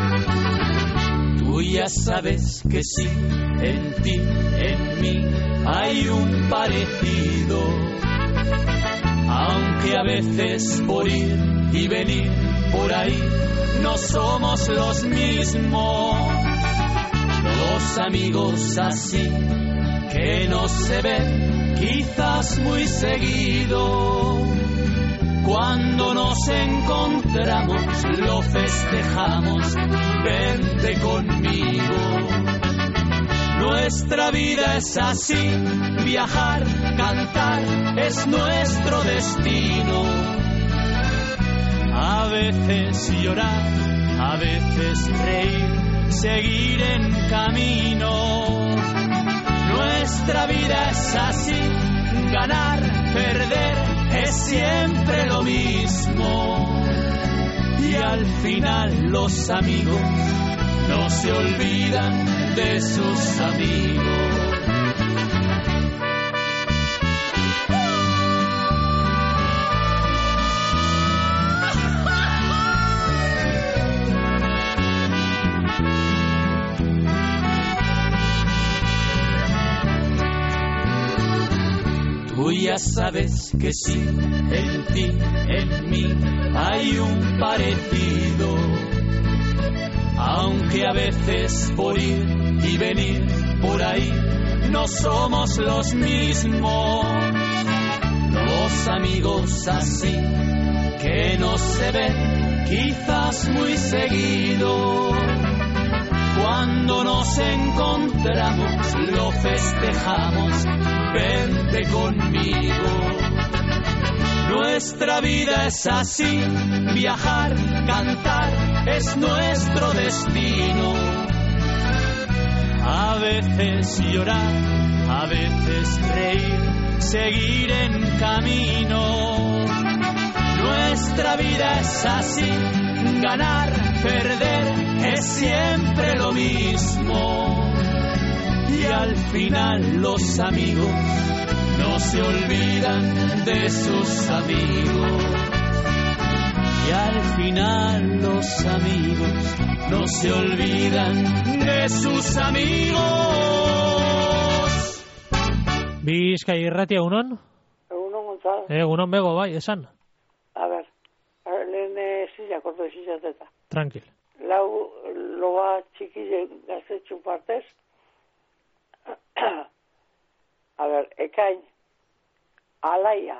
Tú ya sabes que sí, en ti, en mí hay un parecido. Aunque a veces por ir y venir por ahí no somos los mismos. Los amigos así que no se ven quizás muy seguido. Cuando nos encontramos lo festejamos, vente conmigo. Nuestra vida es así, viajar, cantar es nuestro destino. A veces llorar, a veces reír, seguir en camino. Nuestra vida es así, ganar, perder es siempre lo mismo. Y al final los amigos no se olvidan de sus amigos. Tú ya sabes que sí, en ti, en mí hay un parecido. Aunque a veces por ir y venir por ahí no somos los mismos. Los amigos así que no se ven quizás muy seguido. Cuando nos encontramos lo festejamos, vente conmigo. Nuestra vida es así, viajar, cantar es nuestro destino. A veces llorar, a veces reír, seguir en camino. Nuestra vida es así, ganar, perder es siempre lo mismo. Y al final los amigos no se olvidan de sus amigos. Y al final los amigos no se olvidan de sus amigos. Bizkai irratia, egunon? Egunon, Gonzalo. Egunon bego, bai, esan. A ver, lehen zilak ordu zizateta. Tranquil. Lau loba txikile gaztetxu partez. A ver, ekain, alaia,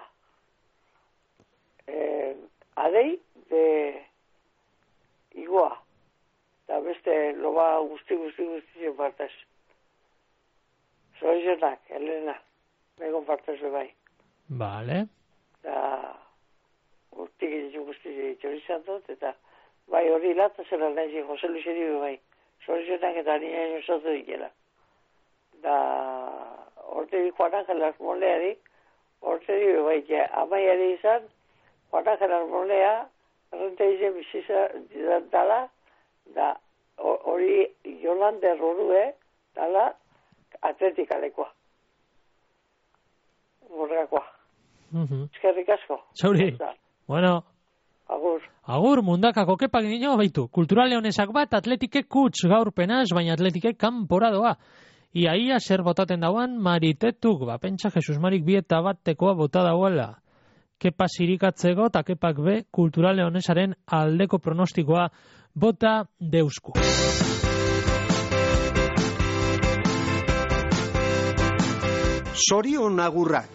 adei de igoa, eta beste loba guzti partez. Zorionak, Elena, megon partez bai. Vale. Eta guzti txorizan dut, eta bai hori lata zela nahi, Jose Luiseri bai. Zorionak eta nina osatu dikela. Da orte di Juan Ángel Armoleari, orte di baita amaiari izan, Juan Ángel Armolea, errente izan biziza dala, da hori Jolande Rorue, dala atletikalekoa. Borreakoa. Eskerrik asko. Zauri. Bueno. Agur. Agur, mundakako kepak nino, baitu. Kultural leonesak bat, atletikek kuts gaur penaz, baina atletikek kanpora doa. Ia zer botaten dauan, maritetuk, pentsa Jesus Marik bieta bat tekoa bota dauela. Kepa zirikatzeko eta kepak be, kultural leonesaren aldeko pronostikoa bota deusku. Sorion agurrak.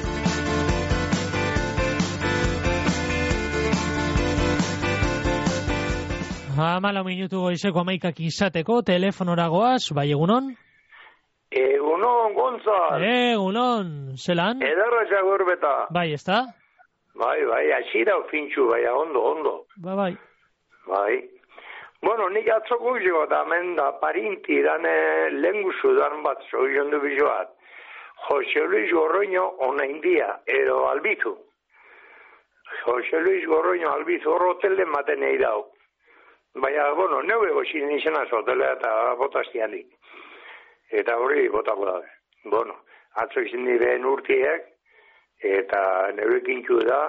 Amala minutu goizeko 11 izateko, telefonora goaz, bai egunon? Egunon, Gonzal. Egunon, zelan? Ederra jagur beta. Bai, ez da? Bai, asira ofintxu, bai, ondo. Bai. Bueno, nik atzoko giziko da, men da, parinti, dane, lenguzu dan bat, zoizan du bizoat. Jose Luis Gorroño ona india, edo albizu. Jose Luis Gorroño albizu horro hotelde maten nahi dau. Baina, bueno, neu ego zinen izanaz hotela eta botastianik. Eta hori botako da. Bueno, atzo izin diren urtiek, eta neurekin da,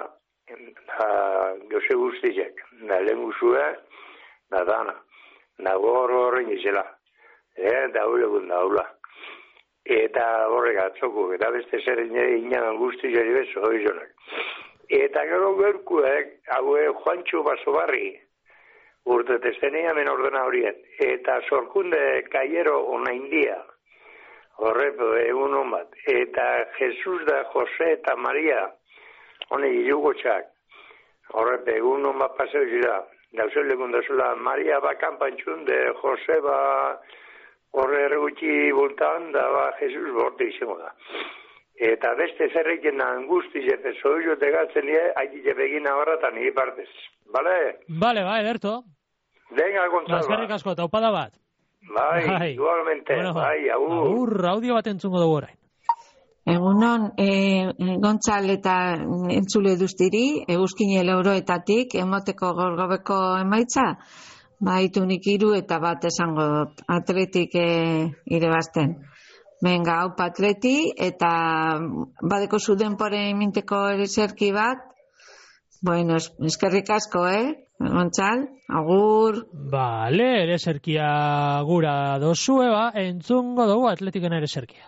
Jose Guztizek, da lehen guzue, da dana. Da gorroin izela. Da hori egun daula. Eta horrek atzoko, eta beste zer inagan Guztizari bezo, hori zonak. Eta gero gerkuek, haue Juancho Basobarri, urte testenia men ordena horien. Eta Sorkunde Kaiero ona india, horrep egun hon bat. Eta Jesus da Jose eta Maria, hone ilugotxak, horrep egun hon bat paseo zira. Gauzeo lekun dazula, Maria ba kanpantxun de Jose ba horre ergutxi bultan, da ba Jesus borte izango da. Eta beste zerrekin angustiz eta zoizote gatzen die, haitite begin abarratan nire partez. Bale? Bale, ederto. Venga, Gonzalo. Eskerrik asko, taupada bat. Bai, igualmente. Bueno, bai, agur. Audio bat entzungo dugu orain. Egunon, Gontzal eta entzule duztiri, Euskine Lauroetatik, emoteko gorgobeko emaitza, baitu nik 3 eta bat esango dut, atletik irebazten. Venga, hau atleti, eta badeko zu denporen minteko ereserki bat, bueno, eskerrik asko, Gontzal, agur. Bale, ereserkia gura dozue, entzungo dugu atletiken ereserkia.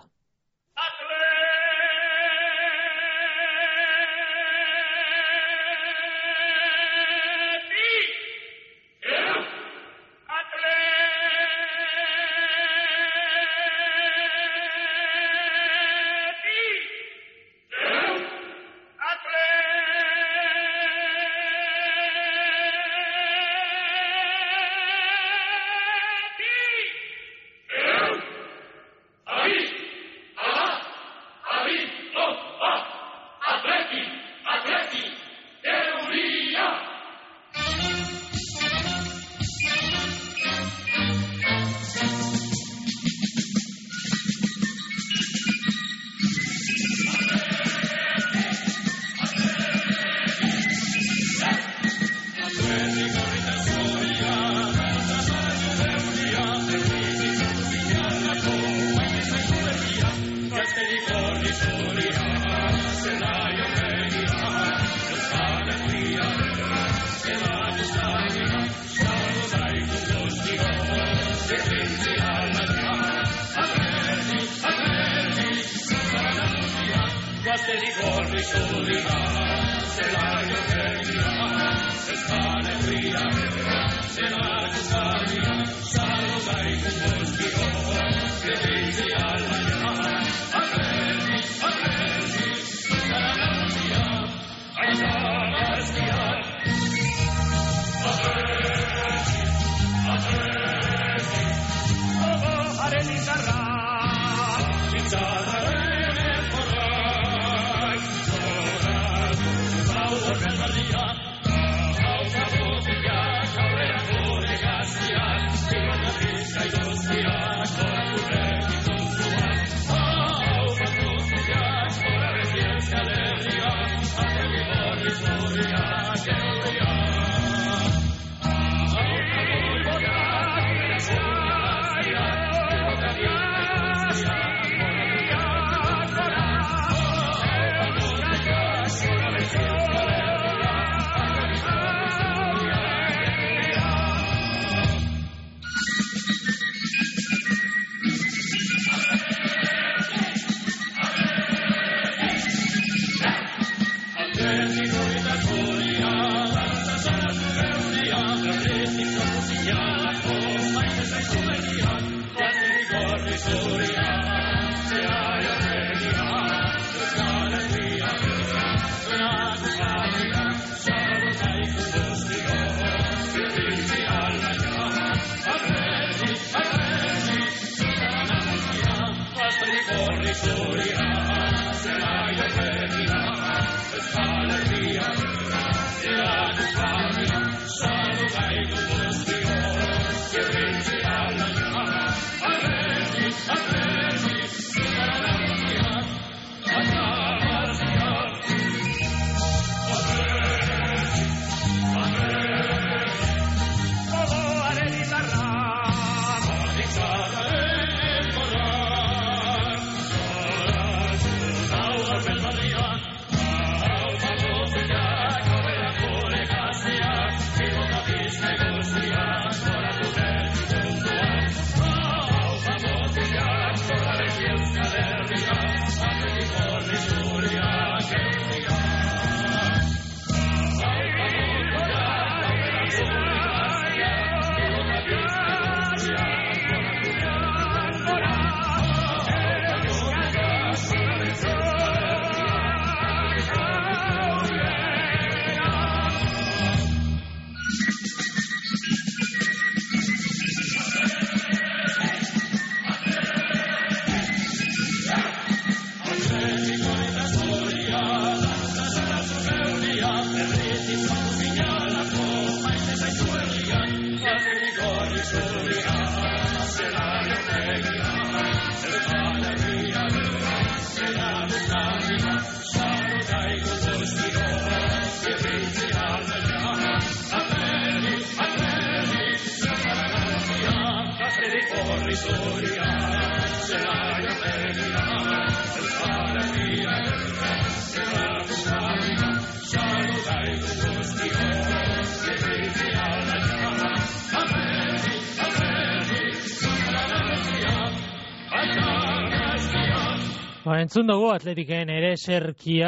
Entzun dugu Atletiken ere zerkia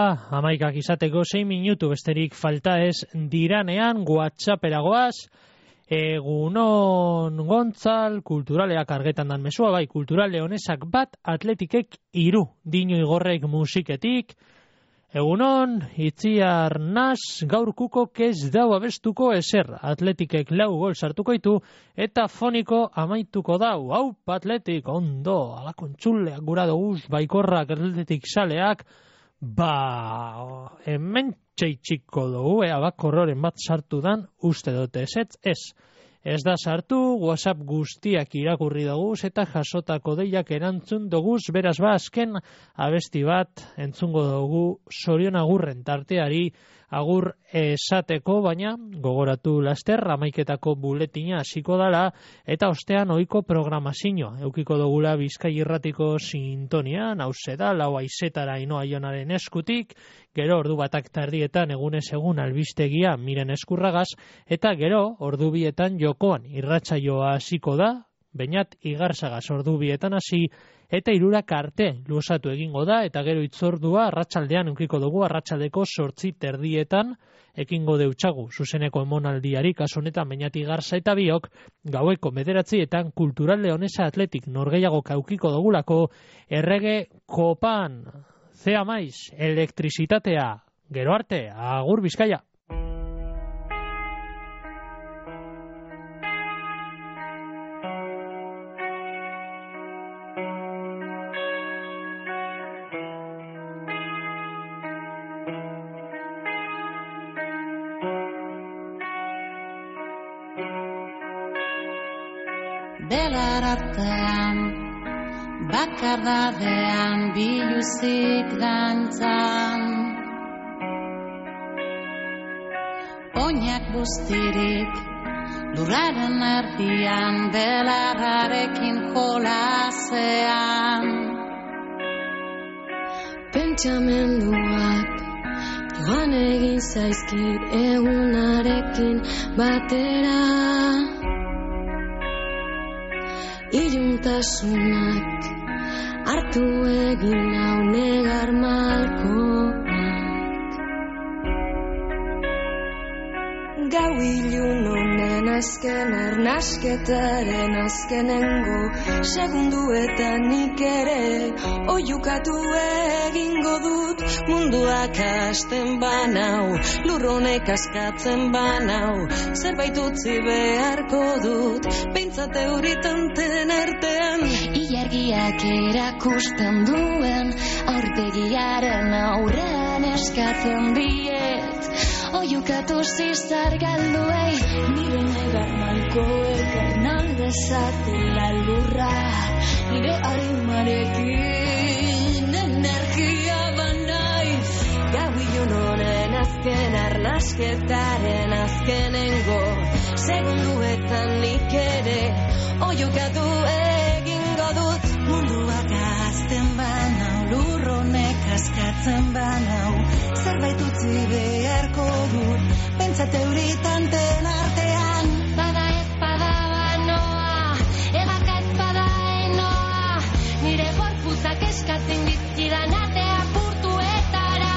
11 izateko 6 minutu besterik falta ez diranean WhatsAppera goaz. Egunon Gontzal, kulturaleak argetan dan mesua, bai, kulturale honesak bat Atletikek 3, Dino Igorrek musiketik. Egunon, Itziar Nas, gaur kukok ez dau abestuko ezer, Atletikek 4 gol sartuko itu, eta foniko amaituko dau. Hau, Atletik, ondo, alakontzuleak gura doguz, baikorrak, Atletik saleak, hemen txeitxiko dugu, abakorroren bat sartu dan, uste dute ez. Ez da sartu, WhatsApp guztiak irakurri doguz eta jasotako deiak erantzun doguz, beraz azken abesti bat entzungo dugu Sorion Agurren tarteari agur esateko, baina gogoratu laster 11etako buletina hasiko dala eta ostean ohiko programazioa. Eukiko dugula Bizkai Irratiko sintonian, hauze da, 4:00 Ainhoa Jonaren eskutik, gero ordu 1:00 egunez egun albistegia Miren Eskurragaz, eta gero ordu 2:00 jokoan irratsaioa hasiko da, Beñat Igarzagaz ordu 2:00 hasi, eta 3 arte luzatu egingo da, eta gero itzordua arratsaldean eukiko dugu, arratsaldeko 8:30 ekingo deutsagu zuzeneko emonaldiari, kasu honetan Beñat Igarza eta biok, gaueko 9:00 Kultural Leonesa Atletik norgehiago kaukiko dugulako, errege kopan, zea maiz, elektrizitatea, gero arte, agur Bizkaia! Belarartean, bakardadean biluzik dantzan, oinak bustirik lurraren erdian, belarrarekin jolasean. Pentsamenduak joan egin zaizkit egunarekin batera, iluntasunak hartu egin hau negar malkoak. Gau ilun honen Bizitzan azken arnasketaren azkenengo segunduetan nik ere oiukatu egingo dut munduak hasten banau, lurronek askatzen banau, zerbait utzi beharko dut, behintzat euritanten artean. Ilargiak erakusten duen aurpegiaren aurrean eskatzen diet, oiukatu zizar galduei, nire negar malko ekernal dezatela lurra, nire arimarekin energia banai, gau ilun honen azken arnasketaren azkenengo segunduetan nik ere oiukatu egingo dut munduak azten banau, lurronek askatzen banau, zerbait utzi beharko dut, pentsat euritanten artean. Bada ez bada banoa, egaka ez bada enoa, nire gorputzak eskatzen dizkidan atea purtuetara.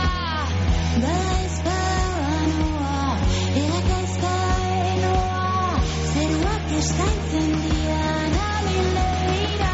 Bada ez bada banoa, egaka ez bada enoa, zeruak eskaintzen dian amileira.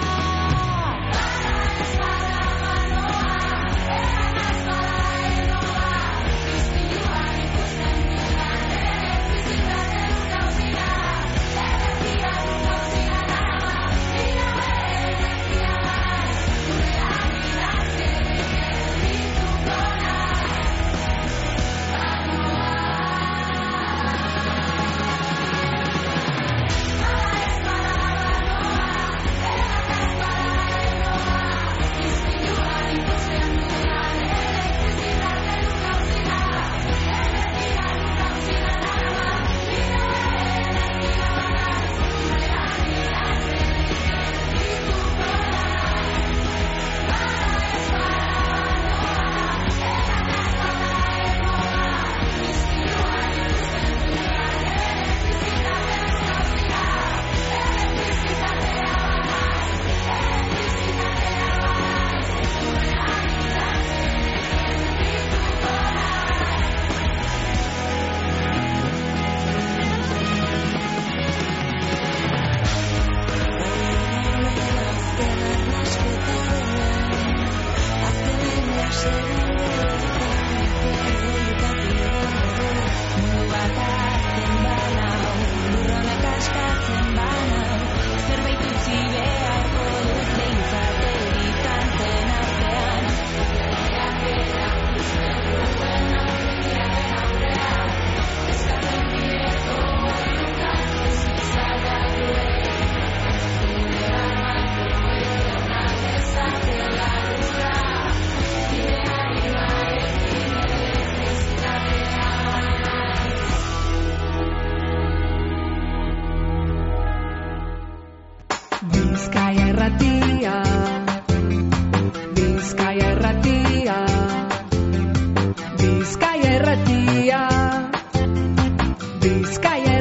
Bizkaia